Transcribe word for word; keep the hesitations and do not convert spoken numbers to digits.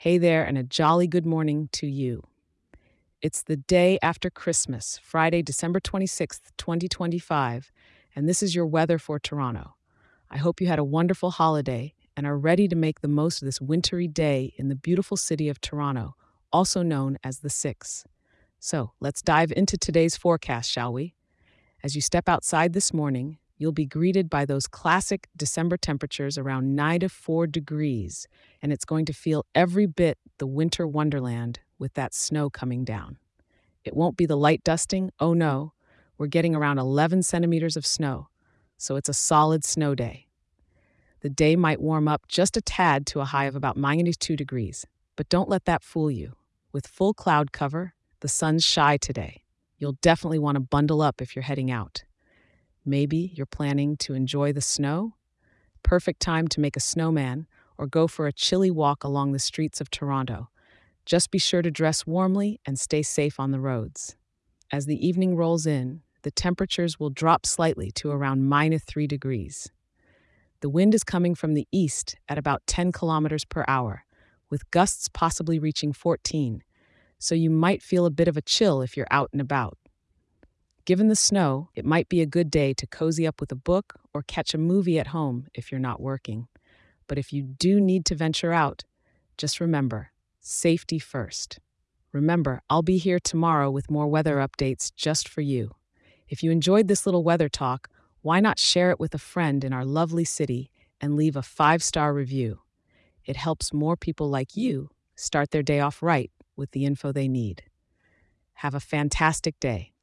Hey there, and a jolly good morning to you. It's the day after Christmas, Friday, December twenty-sixth, twenty twenty-five, and this is your weather for Toronto. I hope you had a wonderful holiday and are ready to make the most of this wintry day in the beautiful city of Toronto, also known as the Six. So let's dive into today's forecast, shall we? As you step outside this morning, you'll be greeted by those classic December temperatures around four degrees, and it's going to feel every bit the winter wonderland with that snow coming down. It won't be the light dusting, oh no, we're getting around eleven centimeters of snow, so it's a solid snow day. The day might warm up just a tad to a high of about minus two degrees, but don't let that fool you. With full cloud cover, the sun's shy today. You'll definitely want to bundle up if you're heading out. Maybe you're planning to enjoy the snow? Perfect time to make a snowman or go for a chilly walk along the streets of Toronto. Just be sure to dress warmly and stay safe on the roads. As the evening rolls in, the temperatures will drop slightly to around minus three degrees. The wind is coming from the east at about ten kilometers per hour, with gusts possibly reaching fourteen, so you might feel a bit of a chill if you're out and about. Given the snow, it might be a good day to cozy up with a book or catch a movie at home if you're not working. But if you do need to venture out, just remember, safety first. Remember, I'll be here tomorrow with more weather updates just for you. If you enjoyed this little weather talk, why not share it with a friend in our lovely city and leave a five-star review? It helps more people like you start their day off right with the info they need. Have a fantastic day.